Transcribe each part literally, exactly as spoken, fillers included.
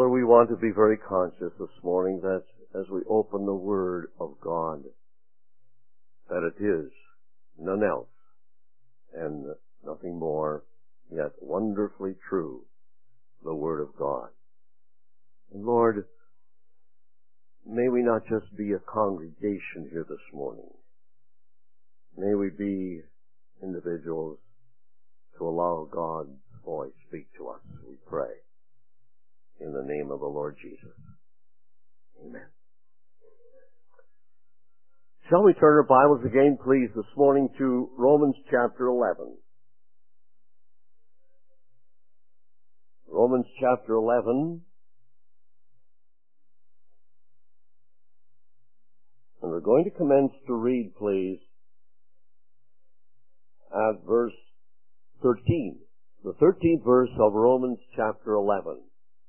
Father, we want to be very conscious this morning that as we open the Word of God, that it is none else and nothing more, yet wonderfully true, the Word of God. And Lord, may we not just be a congregation here this morning. May we be individuals to allow God's voice speak to us, we pray. In the name of the Lord Jesus. Amen. Shall we turn our Bibles again, please, this morning to Romans chapter eleven. Romans chapter eleven. And we're going to commence to read, please, at verse thirteen. The thirteenth verse of Romans chapter eleven.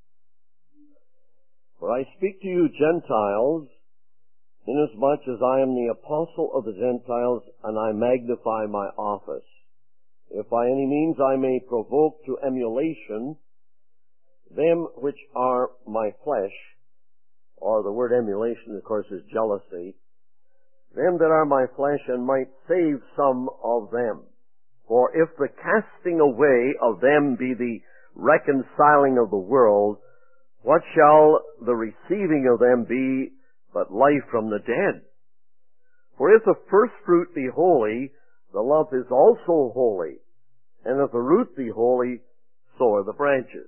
For I speak to you Gentiles, inasmuch as I am the apostle of the Gentiles, and I magnify my office. If by any means I may provoke to emulation them which are my flesh, or the word emulation, of course, is jealousy, them that are my flesh, and might save some of them. For if the casting away of them be the reconciling of the world, what shall the receiving of them be but life from the dead? For if the first fruit be holy, the lump is also holy. And if the root be holy, so are the branches.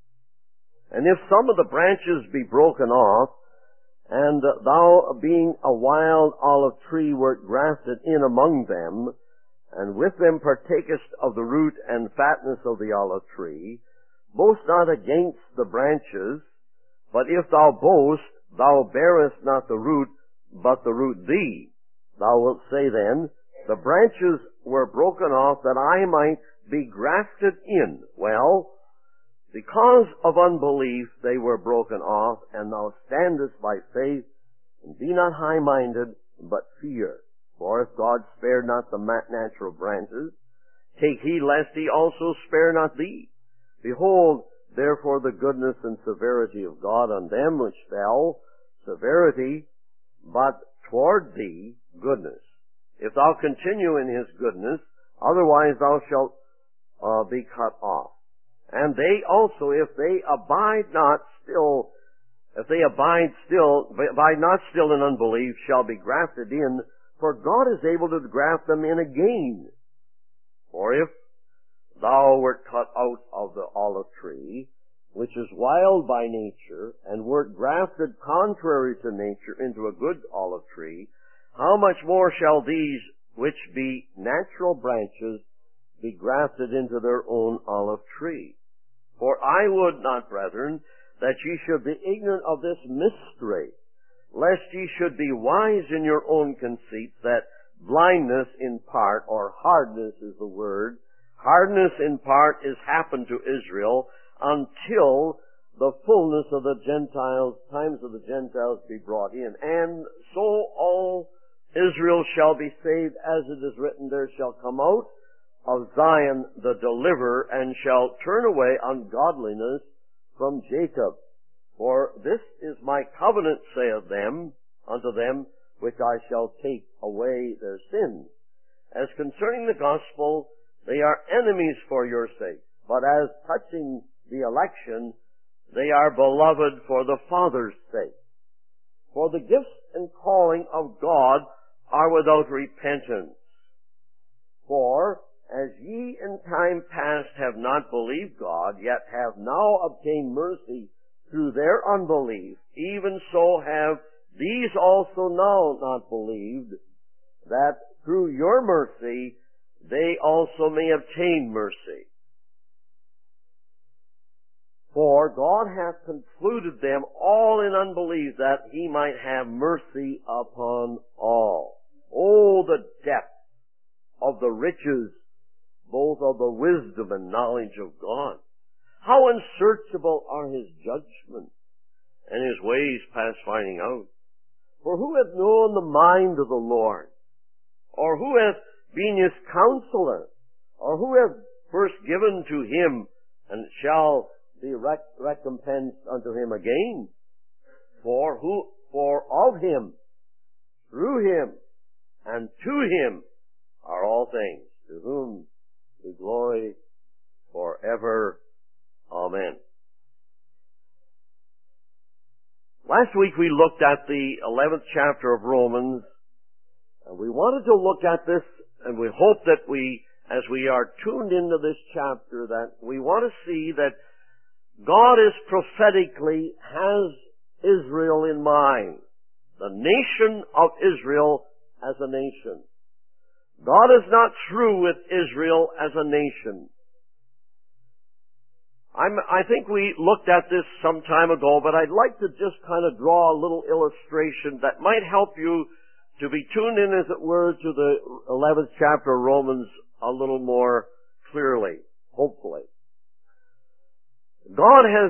And if some of the branches be broken off, and thou being a wild olive tree wert grafted in among them, and with them partakest of the root and fatness of the olive tree, boast not against the branches, but if thou boast, thou bearest not the root, but the root thee. Thou wilt say then, the branches were broken off that I might be grafted in. Well, because of unbelief they were broken off, and thou standest by faith, and be not high-minded, but fear. For if God spared not the natural branches, take heed lest he also spare not thee. Behold, therefore the goodness and severity of God on them which fell, severity, but toward thee goodness. If thou continue in his goodness, otherwise thou shalt uh, be cut off. And they also, if they abide not still, if they abide still, abide not still in unbelief, shall be grafted in, for God is able to graft them in again. For if thou wert cut out of the olive tree, which is wild by nature, and wert grafted contrary to nature into a good olive tree, how much more shall these, which be natural branches, be grafted into their own olive tree? For I would not, brethren, that ye should be ignorant of this mystery, lest ye should be wise in your own conceits, that blindness in part, or hardness is the word, hardness in part is happened to Israel, until the fullness of the Gentiles, times of the Gentiles be brought in. And so all Israel shall be saved, as it is written, there shall come out of Zion the deliverer, and shall turn away ungodliness from Jacob. For this is my covenant, saith them, unto them, which I shall take away their sins. As concerning the gospel, they are enemies for your sake. But as touching the election, they are beloved for the Father's sake. For the gifts and calling of God are without repentance. For as ye in time past have not believed God, yet have now obtained mercy through their unbelief, even so have these also now not believed, that through your mercy they also may obtain mercy. For God hath concluded them all in unbelief, that he might have mercy upon all. Oh, the depth of the riches, both of the wisdom and knowledge of God. How unsearchable are his judgments, and his ways past finding out. For who hath known the mind of the Lord? Or who hath been his counselor? Or who hath first given to him, and shall be rec- recompensed unto him again. For who, for of him, through him, and to him are all things, to whom be glory forever. Amen. Last week we looked at the eleventh chapter of Romans, and we wanted to look at this, and we hope that we, as we are tuned into this chapter, that we want to see that God is prophetically has Israel in mind. The nation of Israel as a nation. God is not through with Israel as a nation. I'm, I think we looked at this some time ago, but I'd like to just kind of draw a little illustration that might help you to be tuned in, as it were, to the eleventh chapter of Romans a little more clearly, hopefully. God has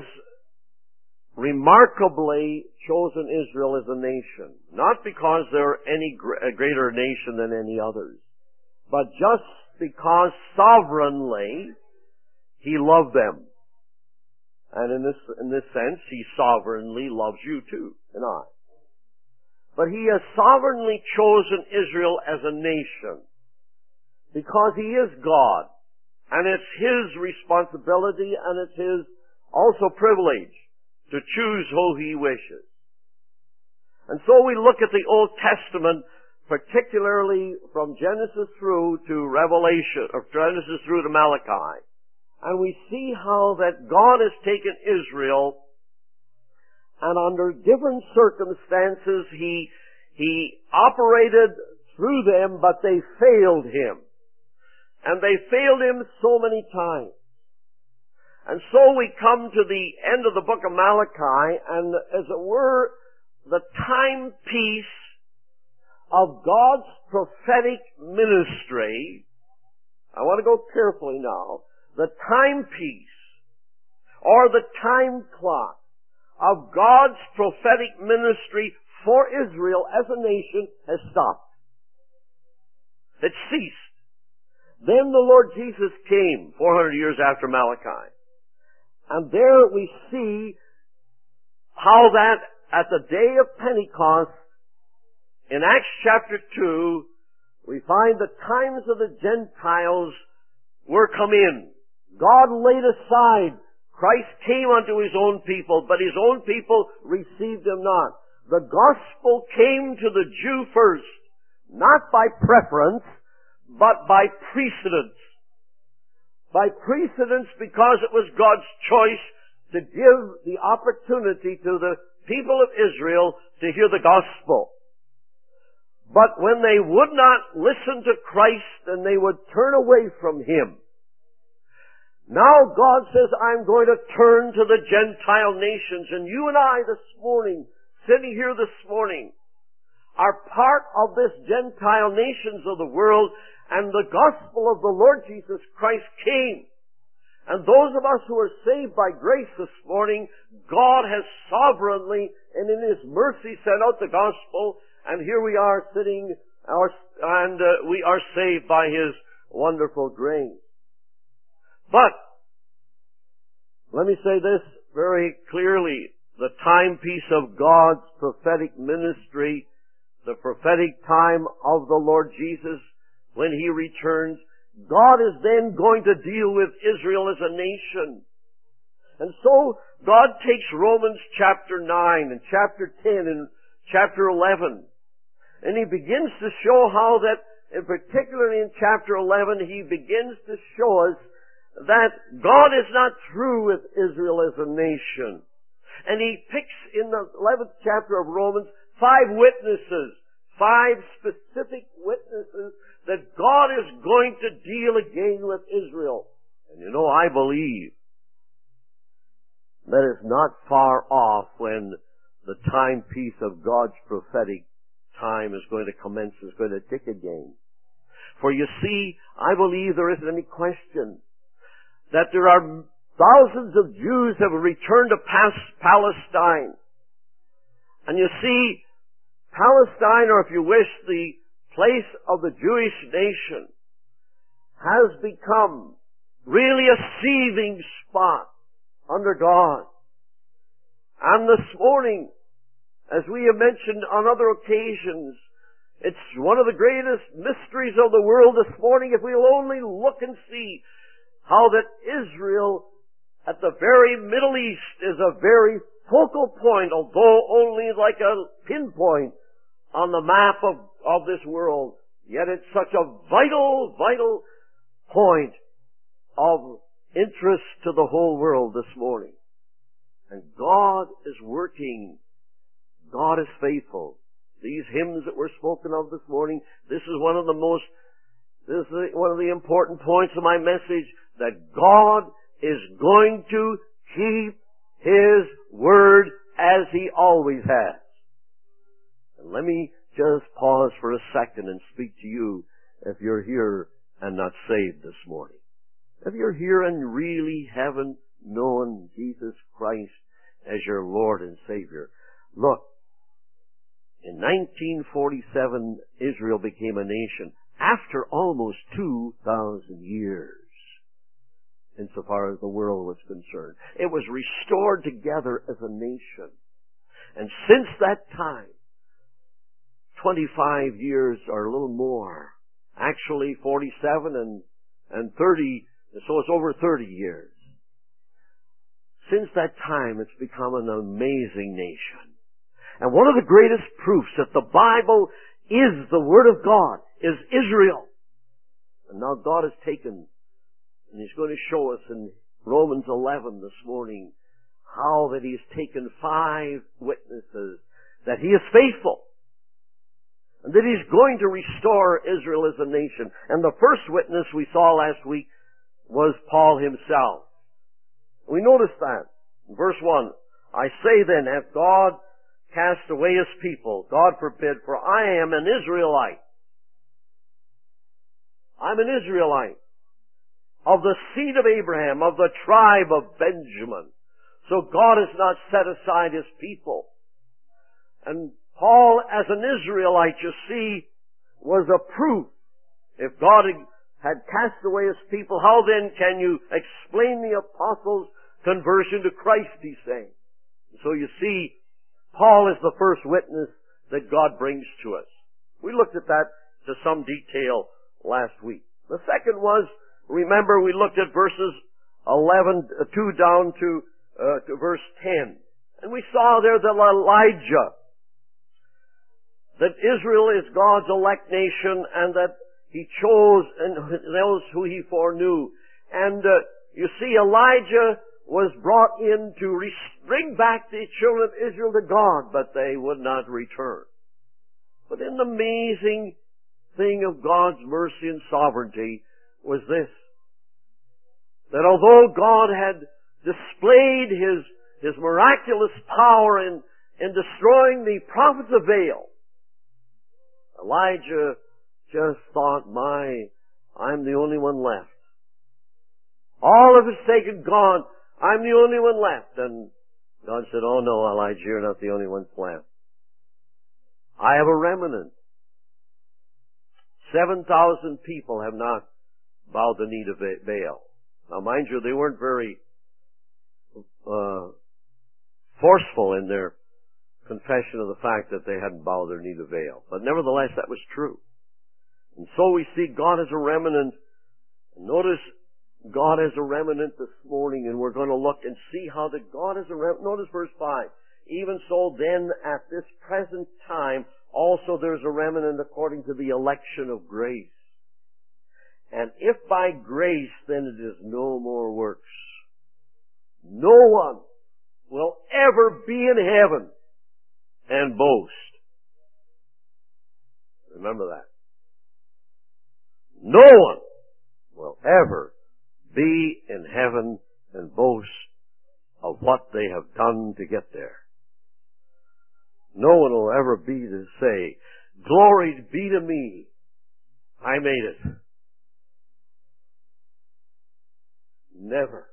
remarkably chosen Israel as a nation, not because they're any gr- a greater nation than any others, but just because sovereignly He loved them. And in this, in this sense, He sovereignly loves you too, and I. But He has sovereignly chosen Israel as a nation because He is God, and it's His responsibility and it's His also privilege to choose who He wishes. And so we look at the Old Testament, particularly from Genesis through to Revelation, or Genesis through to Malachi, and we see how that God has taken Israel, and under different circumstances He, He operated through them, but they failed Him. And they failed Him so many times. And so we come to the end of the book of Malachi, and as it were, the timepiece of God's prophetic ministry. I want to go carefully now. The timepiece, or the time clock, of God's prophetic ministry for Israel as a nation has stopped. It ceased. Then the Lord Jesus came four hundred years after Malachi. And there we see how that at the day of Pentecost, in Acts chapter two, we find the times of the Gentiles were come in. God laid aside. Christ came unto His own people, but His own people received Him not. The gospel came to the Jew first, not by preference, but by precedence. By precedence because it was God's choice to give the opportunity to the people of Israel to hear the gospel. But when they would not listen to Christ and they would turn away from Him, now God says, I'm going to turn to the Gentile nations. And you and I this morning, sitting here this morning, are part of this Gentile nations of the world, and the gospel of the Lord Jesus Christ came. And those of us who are saved by grace this morning, God has sovereignly and in His mercy sent out the gospel, and here we are sitting, our, and uh, we are saved by His wonderful grace. But, let me say this very clearly, the timepiece of God's prophetic ministry, the prophetic time of the Lord Jesus, when He returns, God is then going to deal with Israel as a nation. And so, God takes Romans chapter nine and chapter ten and chapter eleven, and He begins to show how that, and particularly in chapter eleven, He begins to show us that God is not through with Israel as a nation. And He picks in the eleventh chapter of Romans five witnesses, five specific witnesses that God is going to deal again with Israel. And you know, I believe that it's not far off when the timepiece of God's prophetic time is going to commence, is going to tick again. For you see, I believe there isn't any question that there are thousands of Jews have returned to Palestine. And you see, Palestine, or if you wish, the place of the Jewish nation, has become really a seething spot under God. And this morning, as we have mentioned on other occasions, it's one of the greatest mysteries of the world this morning if we'll only look and see how that Israel at the very Middle East is a very focal point, although only like a pinpoint on the map of, of this world. Yet it's such a vital, vital point of interest to the whole world this morning. And God is working. God is faithful. These hymns that were spoken of this morning, this is one of the most, this is one of the important points of my message, that God is going to keep His word as He always has. And let me just pause for a second and speak to you if you're here and not saved this morning. If you're here and really haven't known Jesus Christ as your Lord and Savior, look, in nineteen forty-seven, Israel became a nation after almost two thousand years, insofar as the world was concerned. It was restored together as a nation. And since that time, twenty-five years or a little more, actually forty-seven and, and thirty, so it's over thirty years. Since that time, it's become an amazing nation. And one of the greatest proofs that the Bible is the Word of God is Israel. And now God has taken, and He's going to show us in Romans eleven this morning, how that He's taken five witnesses, that He is faithful, and that He's going to restore Israel as a nation. And the first witness we saw last week was Paul himself. We noticed that. In verse one, I say then, hath God cast away His people? God forbid, for I am an Israelite. I'm an Israelite of the seed of Abraham, of the tribe of Benjamin. So God has not set aside His people. And Paul, as an Israelite, you see, was a proof. If God had cast away His people, how then can you explain the apostles' conversion to Christ, he's saying. So you see, Paul is the first witness that God brings to us. We looked at that to some detail last week. The second was, remember we looked at verses eleven, two down to, uh, to verse ten. And we saw there that Elijah, that Israel is God's elect nation and that He chose and those who He foreknew. And uh, you see, Elijah was brought in to bring back the children of Israel to God, but they would not return. But in the amazing thing of God's mercy and sovereignty was this, that although God had displayed His, His miraculous power in, in destroying the prophets of Baal, Elijah just thought, my, I'm the only one left. All of His taken gone. I'm the only one left. And God said, oh no, Elijah, you're not the only one left. I have a remnant. Seven thousand people have not bowed the knee to Baal. Now mind you, they weren't very uh, forceful in their confession of the fact that they hadn't bowed their knee to Baal. But nevertheless, that was true. And so we see God as a remnant. Notice God as a remnant this morning, and we're going to look and see how that God is a remnant. Notice verse five. Even so then at this present time also there's a remnant according to the election of grace. And if by grace, then it is no more works. No one will ever be in heaven and boast. Remember that. No one will ever be in heaven and boast of what they have done to get there. No one will ever be to say, glory be to me, I made it. Never.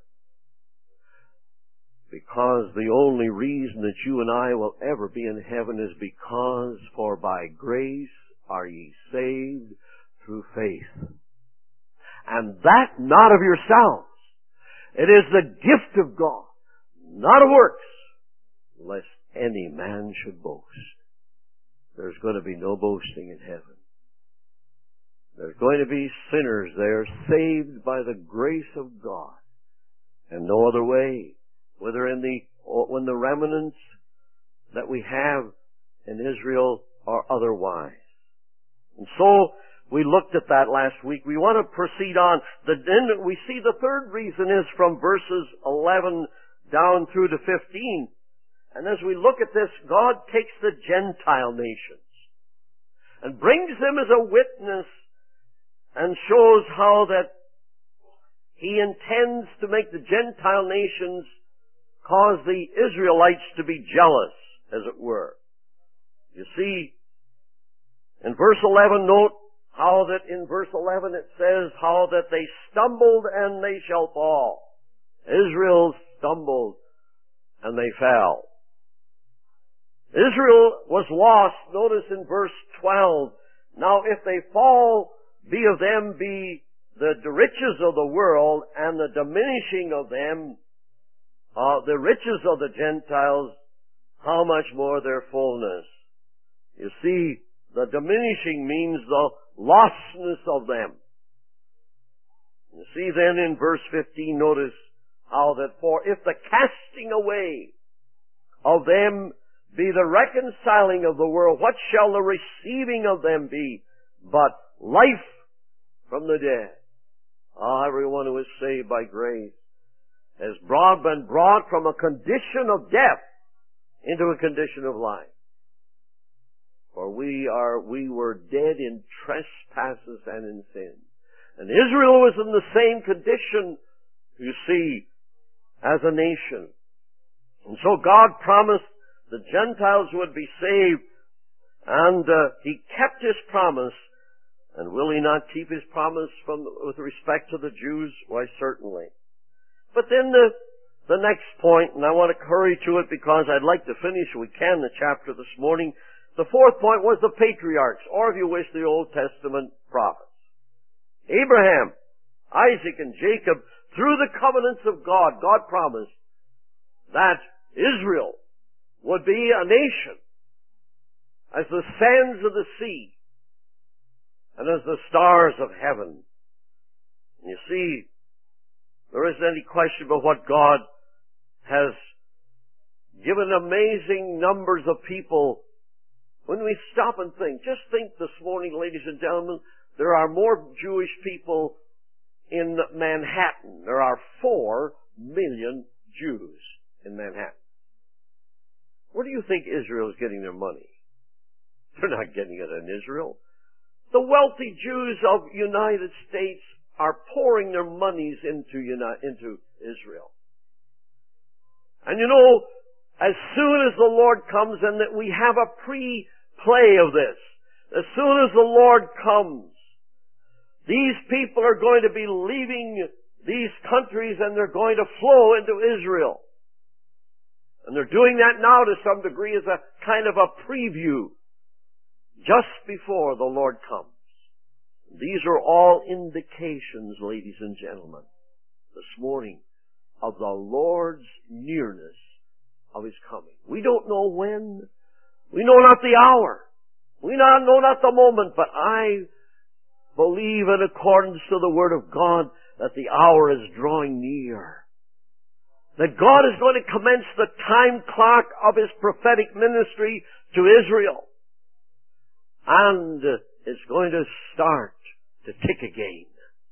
Because the only reason that you and I will ever be in heaven is because for by grace are ye saved through faith. And that not of yourselves. It is the gift of God. not of works, lest any man should boast. There's going to be no boasting in heaven. There's going to be sinners there saved by the grace of God and no other way, whether in the, when the remnants that we have in Israel or otherwise. And so, we looked at that last week. We want to proceed on. The, then we see the third reason is from verses eleven down through to fifteen. And as we look at this, God takes the Gentile nations and brings them as a witness and shows how that He intends to make the Gentile nations cause the Israelites to be jealous, as it were. You see, in verse eleven, note how that in verse eleven it says how that they stumbled and they shall fall. Israel stumbled and they fell. Israel was lost, notice in verse twelve. Now if they fall, be of them be the, the riches of the world and the diminishing of them, uh, the riches of the Gentiles, how much more their fullness. You see, the diminishing means the lostness of them. You see then in verse fifteen, notice how that for if the casting away of them be the reconciling of the world, what shall the receiving of them be but life from the dead? Ah, everyone who is saved by grace has brought, been brought from a condition of death into a condition of life. For we are, we were dead in trespasses and in sin. And Israel was in the same condition, you see, as a nation. And so God promised the Gentiles would be saved, and uh, He kept His promise. And will He not keep His promise from with respect to the Jews? Why, certainly. But then the the next point, and I want to hurry to it because I'd like to finish, if we can, the chapter this morning. The fourth point was the patriarchs, or if you wish, the Old Testament prophets. Abraham, Isaac, and Jacob, through the covenants of God, God promised that Israel would be a nation as the sands of the sea and as the stars of heaven. And you see, there isn't any question about what God has given amazing numbers of people. When we stop and think, just think this morning, ladies and gentlemen, there are more Jewish people in Manhattan. There are four million Jews in Manhattan. Where do you think Israel is getting their money? They're not getting it in Israel. The wealthy Jews of United States are pouring their monies into, into Israel. And you know, as soon as the Lord comes, and that we have a pre-play of this, as soon as the Lord comes, these people are going to be leaving these countries and they're going to flow into Israel. And they're doing that now to some degree as a kind of a preview just before the Lord comes. These are all indications, ladies and gentlemen, this morning of the Lord's nearness of His coming. We don't know when. We know not the hour. We not know not the moment, but I believe in accordance to the Word of God that the hour is drawing near. That God is going to commence the time clock of His prophetic ministry to Israel. And it's going to start to tick again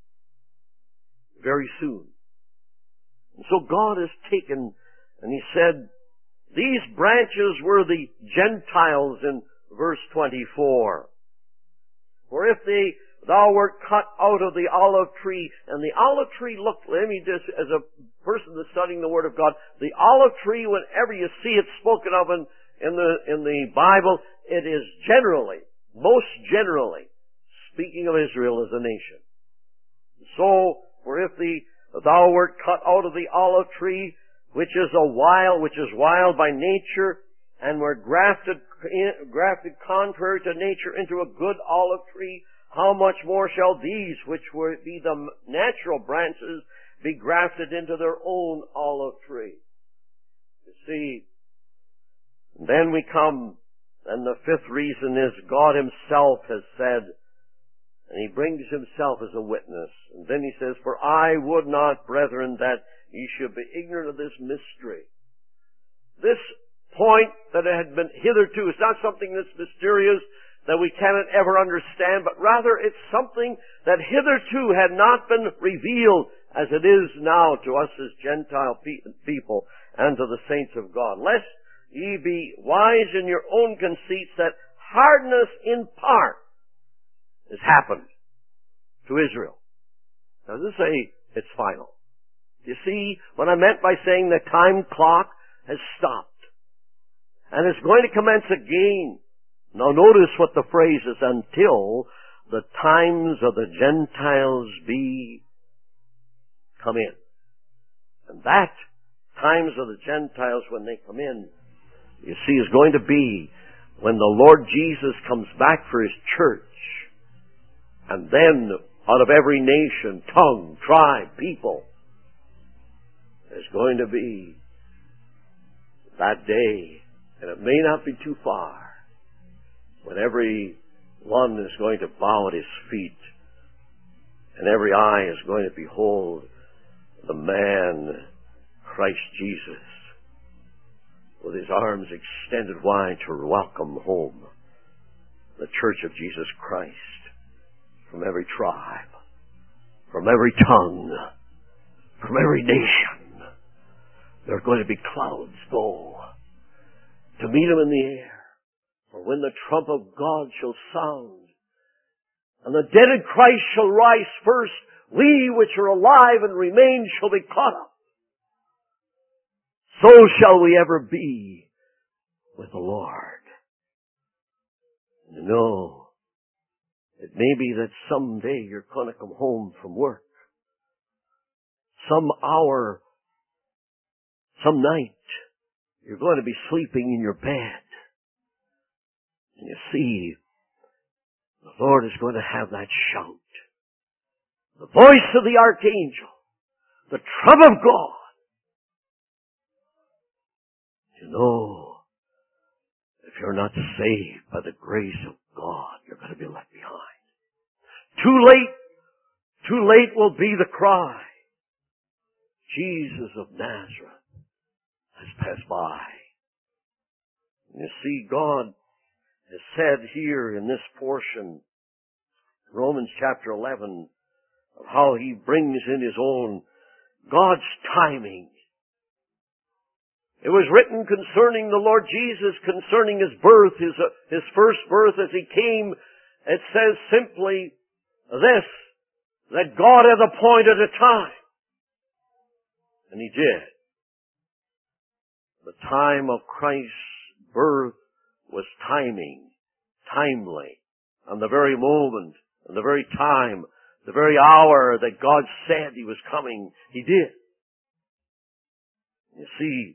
very soon. And so God has taken, and He said, these branches were the Gentiles in verse twenty-four. For if they, thou wert cut out of the olive tree, and the olive tree, look, let me just, as a person that's studying the Word of God, the olive tree, whenever you see it spoken of in, in the, in the Bible, it is generally, most generally, speaking of Israel as a nation. So, for if the, thou wert cut out of the olive tree, which is a wild, which is wild by nature, and were grafted, grafted contrary to nature into a good olive tree, how much more shall these, which were be the natural branches, be grafted into their own olive tree? You see, then we come, and the fifth reason is God Himself has said, and He brings Himself as a witness. And then He says, "For I would not, brethren, that ye should be ignorant of this mystery." This point that had been hitherto is not something that's mysterious, that we cannot ever understand, but rather it's something that hitherto had not been revealed as it is now to us as Gentile pe- people and to the saints of God. "Lest ye be wise in your own conceits, that hardness in part has happened to Israel." Now, does it say it's final? You see what I meant by saying the time clock has stopped, and it's going to commence again. Now notice what the phrase is, "until the times of the Gentiles be come in." And that times of the Gentiles, when they come in, you see, is going to be when the Lord Jesus comes back for His church. And then out of every nation, tongue, tribe, people, there's going to be that day, and it may not be too far, when every one is going to bow at His feet, and every eye is going to behold the man, Christ Jesus, with His arms extended wide to welcome home the church of Jesus Christ, from every tribe, from every tongue, from every nation. There are going to be clouds go to meet Him in the air. For when the trump of God shall sound, and the dead in Christ shall rise first, we which are alive and remain shall be caught up. So shall we ever be with the Lord. You know, it may be that someday you're going to come home from work. Some hour, some night, you're going to be sleeping in your bed. And you see, the Lord is going to have that shout. The voice of the archangel. The trump of God. You know, if you're not saved by the grace of God, you're going to be left behind. Too late, too late will be the cry. Jesus of Nazareth has passed by. And you see, God has said here in this portion, Romans chapter eleven, of how He brings in His own, God's timing. It was written concerning the Lord Jesus, concerning His birth, His, uh, His first birth as He came. It says simply this, that God hath appointed a time. And He did. The time of Christ's birth was timing, timely, on the very moment, on the very time, the very hour that God said He was coming, He did. You see,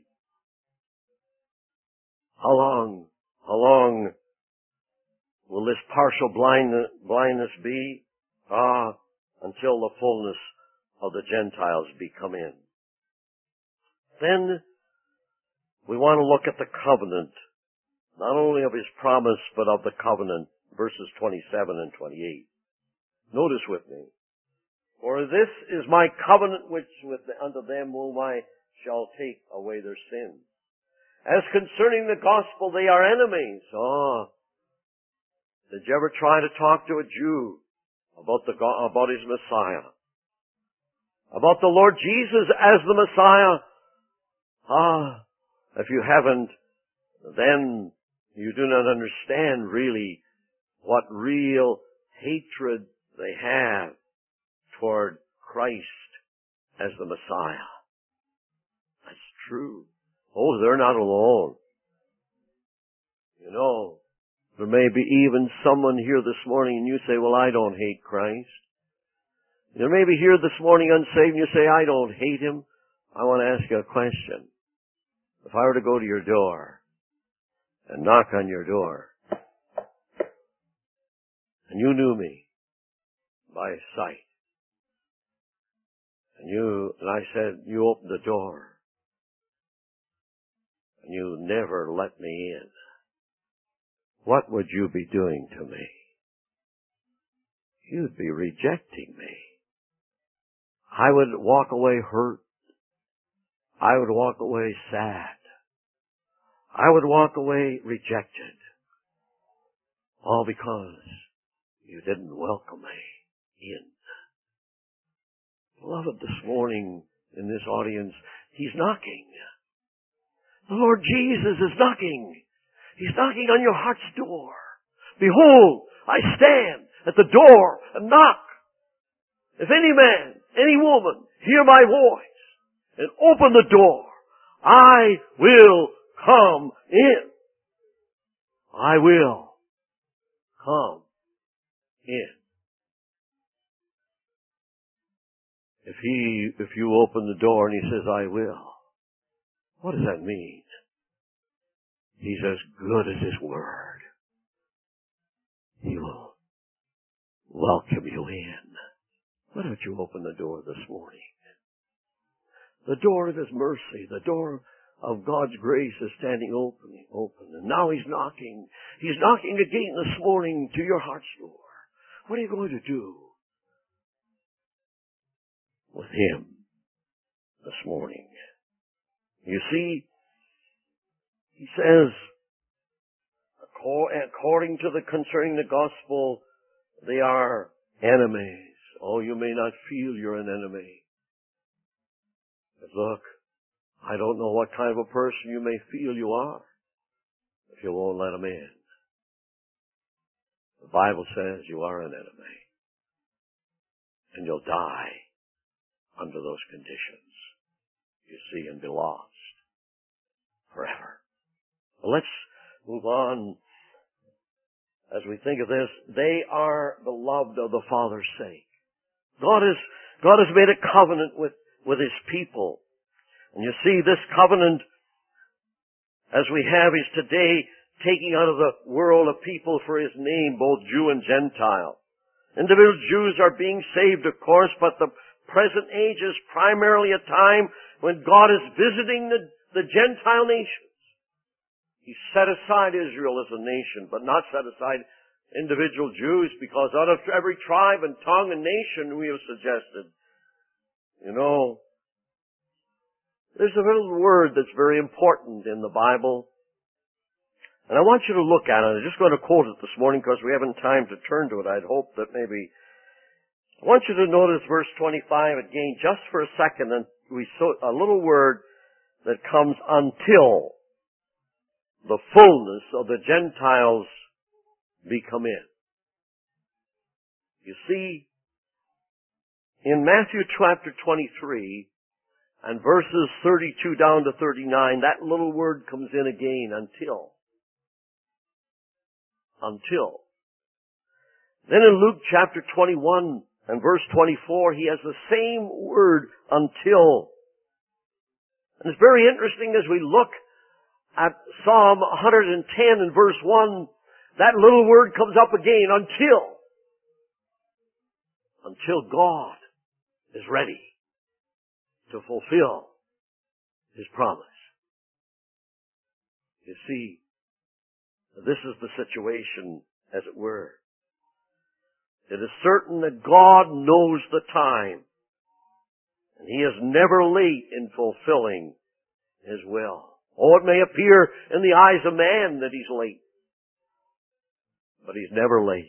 how long, how long will this partial blindness, blindness be? Ah, until the fullness of the Gentiles be come in. Then we want to look at the covenant, not only of His promise, but of the covenant, verses twenty-seven and twenty-eight. Notice with me. "For this is my covenant which with the, unto them whom I shall take away their sins. As concerning the gospel, they are enemies." Oh, did you ever try to talk to a Jew about the about his Messiah? About the Lord Jesus as the Messiah? Ah, if you haven't, then you do not understand really what real hatred they have toward Christ as the Messiah. That's true. Oh, they're not alone. You know, there may be even someone here this morning and you say, "Well, I don't hate Christ." You may be here this morning unsaved and you say, "I don't hate Him." I want to ask you a question. If I were to go to your door and knock on your door, and you knew me by sight, and you, and I said, you opened the door, you never let me in, what would you be doing to me? You'd be rejecting me. I would walk away hurt. I would walk away sad. I would walk away rejected. All because you didn't welcome me in. Beloved, this morning in this audience, He's knocking. The Lord Jesus is knocking. He's knocking on your heart's door. Behold, I stand at the door and knock. If any man, any woman, hear my voice and open the door, I will come in. I will come in. If he, if you open the door and He says, I will, what does that mean? He's as good as His word. He will welcome you in. Why don't you open the door this morning? The door of His mercy, the door of God's grace is standing open, open. And now He's knocking. He's knocking again this morning to your heart's door. What are you going to do with Him this morning? You see, He says, according to the concerning the gospel, they are enemies. Oh, you may not feel you're an enemy. But look, I don't know what kind of a person you may feel you are if you won't let Him in. The Bible says you are an enemy. And you'll die under those conditions. You see, and be lost forever. Well, let's move on as we think of this. They are beloved of the Father's sake. God has, God has made a covenant with, with His people. And you see, this covenant, as we have, is today taking out of the world a people for His name, both Jew and Gentile. Individual Jews are being saved, of course, but the present age is primarily a time when God is visiting the, the Gentile nations. He set aside Israel as a nation, but not set aside individual Jews, because out of every tribe and tongue and nation, we have suggested, you know, there's a little word that's very important in the Bible. And I want you to look at it. I'm just going to quote it this morning because we haven't time to turn to it. I'd hope that maybe... I want you to notice verse twenty-five again, just for a second, and we saw a little word that comes until the fullness of the Gentiles be come in. You see, in Matthew chapter twenty-three and verses thirty-two down to thirty-nine, that little word comes in again, until. Until. Then in Luke chapter twenty-one and verse twenty-four, he has the same word, until. And it's very interesting as we look at Psalm one hundred ten and verse one, that little word comes up again, until. Until God is ready to fulfill His promise. You see, this is the situation, as it were. It is certain that God knows the time, and He is never late in fulfilling His will. Oh, it may appear in the eyes of man that He's late, but He's never late.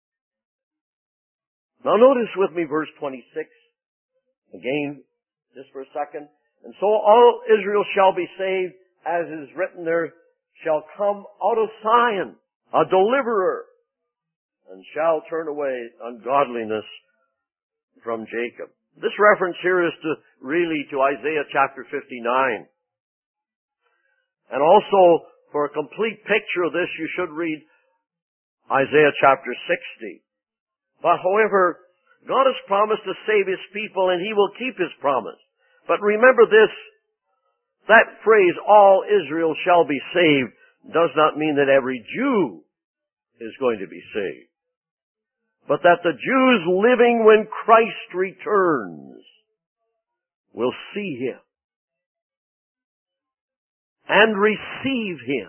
Now notice with me verse twenty-six. Again, just for a second. And so all Israel shall be saved, as is written there, shall come out of Zion, a deliverer, and shall turn away ungodliness from Jacob. This reference here is to really to Isaiah chapter fifty-nine. And also, for a complete picture of this, you should read Isaiah chapter sixty. But however, God has promised to save His people, and He will keep His promise. But remember this, that phrase, all Israel shall be saved, does not mean that every Jew is going to be saved. But that the Jews living when Christ returns will see Him and receive Him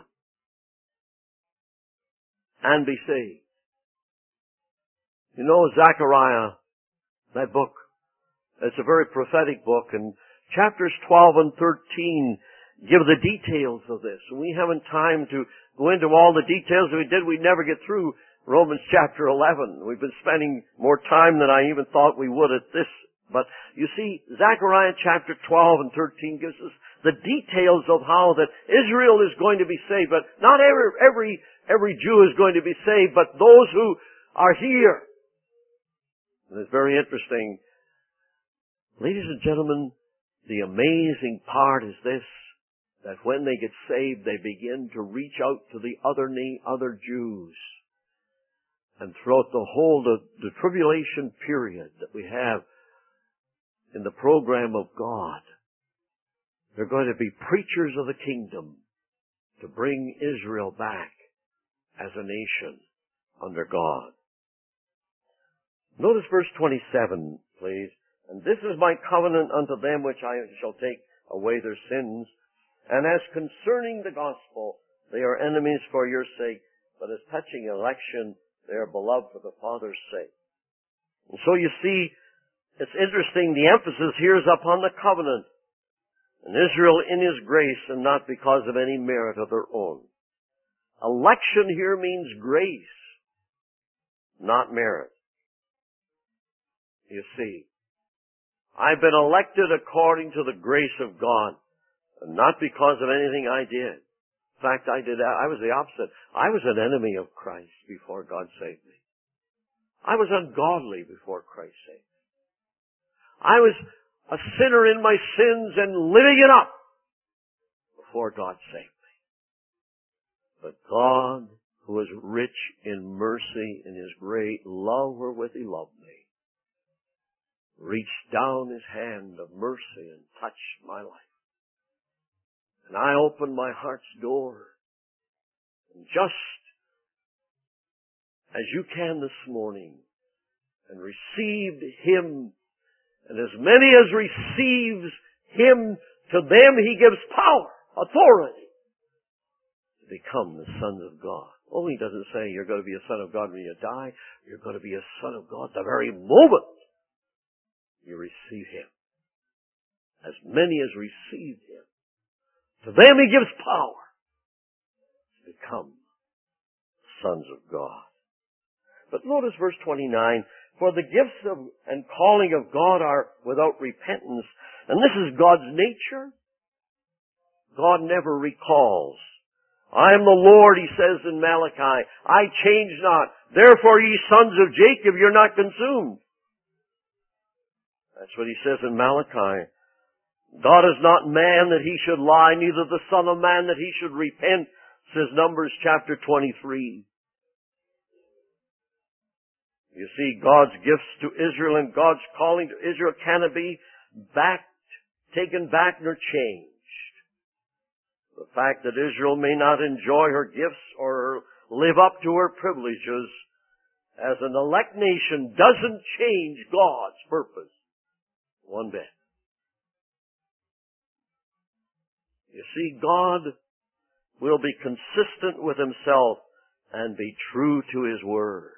and be saved. You know, Zechariah, that book, it's a very prophetic book, and chapters twelve and thirteen give the details of this. And we haven't time to go into all the details. If we did, we'd never get through Romans chapter eleven. We've been spending more time than I even thought we would at this. But you see, Zechariah chapter twelve and thirteen gives us the details of how that Israel is going to be saved. But not every, every, every Jew is going to be saved, but those who are here. And it's very interesting. Ladies and gentlemen, the amazing part is this, that when they get saved, they begin to reach out to the other other Jews. And throughout the whole, the, the tribulation period that we have in the program of God, they're going to be preachers of the kingdom to bring Israel back as a nation under God. Notice verse twenty-seven, please. And this is my covenant unto them which I shall take away their sins. And as concerning the gospel, they are enemies for your sake, but as touching election, they are beloved for the Father's sake. And so you see, it's interesting, the emphasis here is upon the covenant. And Israel in His grace and not because of any merit of their own. Election here means grace, not merit. You see, I've been elected according to the grace of God, and not because of anything I did. In fact, I did, I was the opposite. I was an enemy of Christ before God saved me. I was ungodly before Christ saved me. I was a sinner in my sins and living it up before God saved me. But God, who is rich in mercy in His great love wherewith He loved me, reached down His hand of mercy and touched my life. And I opened my heart's door. And just as you can this morning, and received Him, and as many as receives Him, to them He gives power, authority, to become the sons of God. Oh, He doesn't say you're going to be a son of God when you die. You're going to be a son of God the very moment you receive Him. As many as received Him, to them He gives power to become sons of God. But notice verse twenty-nine, for the gifts of and calling of God are without repentance, and this is God's nature. God never recalls. I am the Lord, He says in Malachi, I change not. Therefore, ye sons of Jacob, you're not consumed. That's what He says in Malachi. God is not man that He should lie, neither the Son of Man that He should repent, says Numbers chapter twenty-three. You see, God's gifts to Israel and God's calling to Israel cannot be back, taken back nor changed. The fact that Israel may not enjoy her gifts or live up to her privileges as an elect nation doesn't change God's purpose one bit. You see, God will be consistent with Himself and be true to His Word,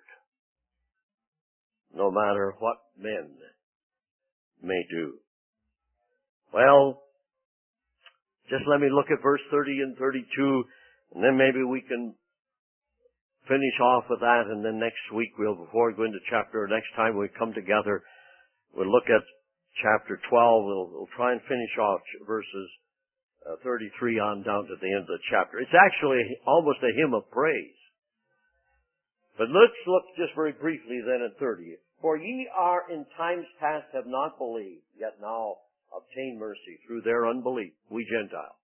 no matter what men may do. Well, just let me look at verse thirty and thirty-two, and then maybe we can finish off with that, and then next week we'll, before we go into chapter, next time we come together, we'll look at chapter twelve. We'll, we'll try and finish off verses uh, thirty-three on down to the end of the chapter. It's actually almost a hymn of praise. But let's look just very briefly then at thirty. For ye are in times past have not believed, yet now obtain mercy through their unbelief, we Gentiles.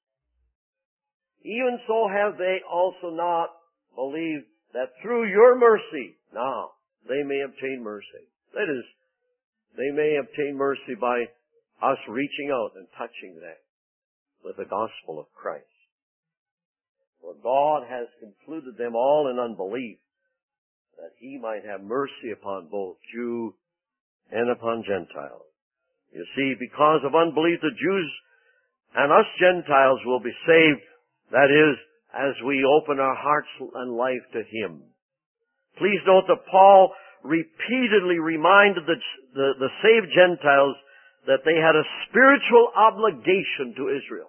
Even so have they also not believed that through your mercy now they may obtain mercy. That is, they may obtain mercy by us reaching out and touching them with the gospel of Christ. For God has concluded them all in unbelief, that He might have mercy upon both Jew and upon Gentile. You see, because of unbelief, the Jews And us Gentiles will be saved, that is, as we open our hearts and life to Him. Please note that Paul repeatedly reminded the, the, the saved Gentiles that they had a spiritual obligation to Israel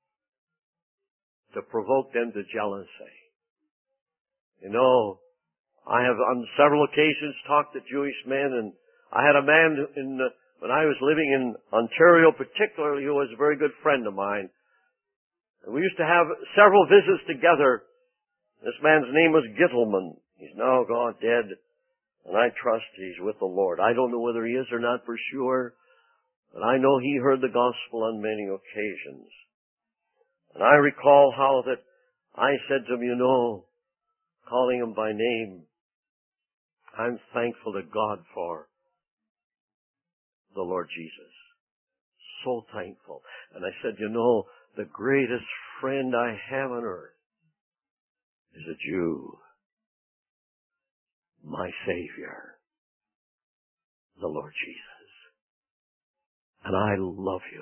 to provoke them to jealousy. You know, I have on several occasions talked to Jewish men, and I had a man in the, when I was living in Ontario particularly who was a very good friend of mine. And we used to have several visits together. This man's name was Gittleman. He's now gone dead, and I trust he's with the Lord. I don't know whether he is or not for sure, but I know he heard the gospel on many occasions. And I recall how that I said to him, you know, calling him by name, I'm thankful to God for the Lord Jesus. So thankful. And I said, you know, the greatest friend I have on earth is a Jew. My Savior, the Lord Jesus. And I love you.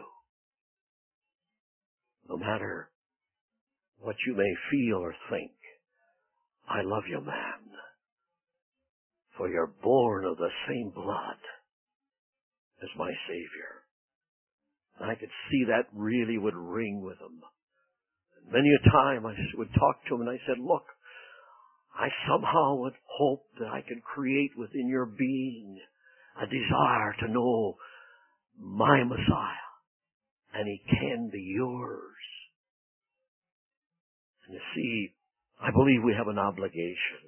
No matter what you may feel or think, I love you, man. For you're born of the same blood as my Savior. And I could see that really would ring with him. And many a time I would talk to him and I said, look, I somehow would hope that I could create within your being a desire to know my Messiah. And He can be yours. And you see, I believe we have an obligation.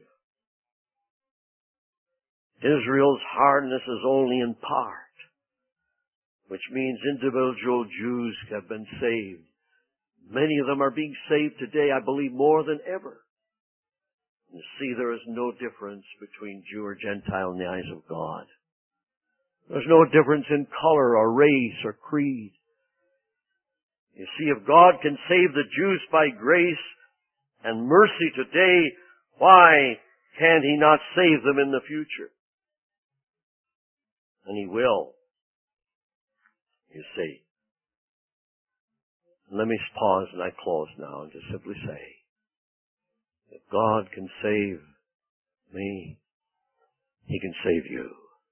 Israel's hardness is only in part, which means individual Jews have been saved. Many of them are being saved today, I believe, more than ever. You see, there is no difference between Jew or Gentile in the eyes of God. There's no difference in color or race or creed. You see, if God can save the Jews by grace and mercy today, why can He not save them in the future? And He will. You see. Let me pause and I close now and just simply say, if God can save me, He can save you.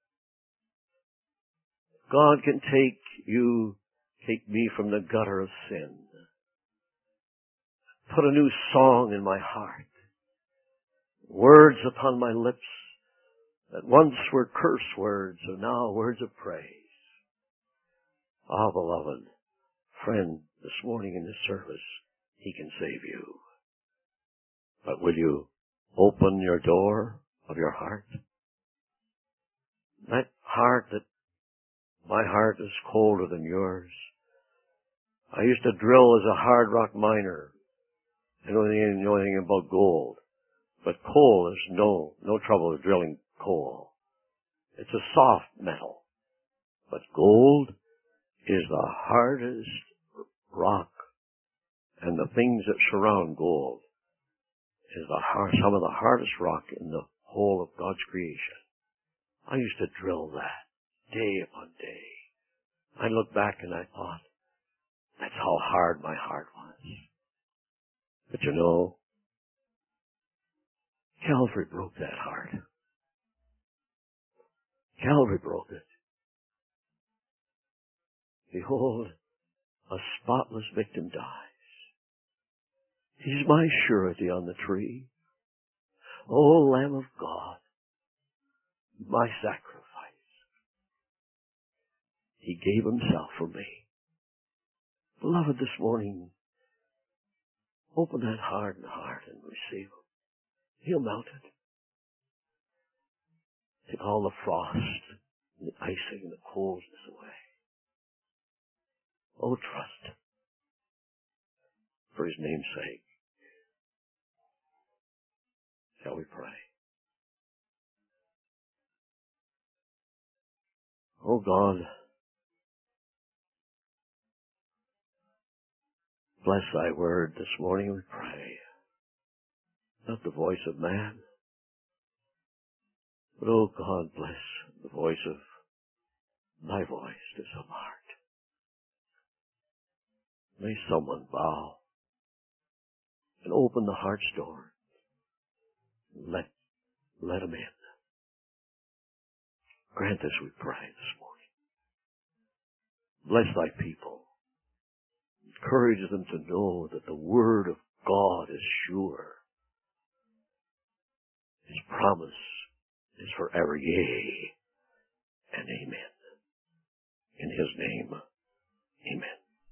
If God can take you, take me from the gutter of sin, put a new song in my heart, words upon my lips that once were curse words are now words of praise. Ah, beloved friend, this morning in this service, He can save you. But will you open your door of your heart? That heart that my heart is colder than yours. I used to drill as a hard rock miner. I don't know anything about gold. But coal is no, no trouble with drilling coal. It's a soft metal. But gold is the hardest rock, and the things that surround gold is the hard, some of the hardest rock in the whole of God's creation. I used to drill that day upon day. I look back and I thought, that's how hard my heart was. But you know, Calvary broke that heart. Calvary broke it. Behold, a spotless victim dies. He's my surety on the tree. O Lamb of God, my sacrifice. He gave Himself for me. Beloved, this morning, open that hardened heart and receive Him. He'll melt it. Take all the frost, the icing, and the coldness away. Oh, trust for His name's sake. Shall we pray? Oh God, bless Thy word this morning, we pray. Not the voice of man, but oh God, bless the voice of Thy voice to some heart. May someone bow and open the heart's door. Let, let him in. Grant this, we pray, this morning. Bless thy people. Encourage them to know that the word of God is sure. His promise is forever yea and amen. In his name, amen.